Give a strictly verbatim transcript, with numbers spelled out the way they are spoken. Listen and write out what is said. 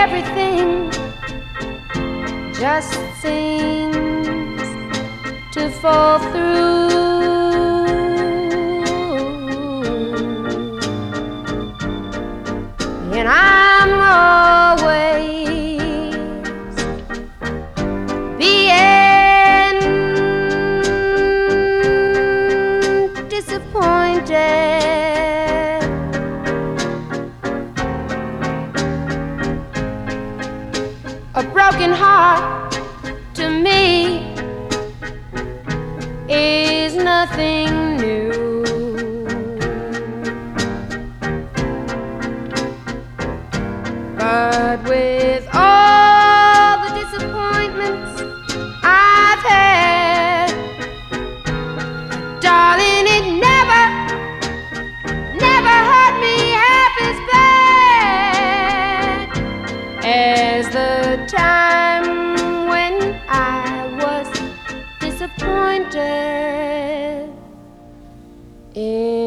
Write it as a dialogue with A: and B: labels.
A: everything just seems to fall through. And I'm always being disappointed. A broken heart to me is nothing new. But with all the disappointments I've had, darling, it never, never hurt me half as bad as the time when I was disappointed in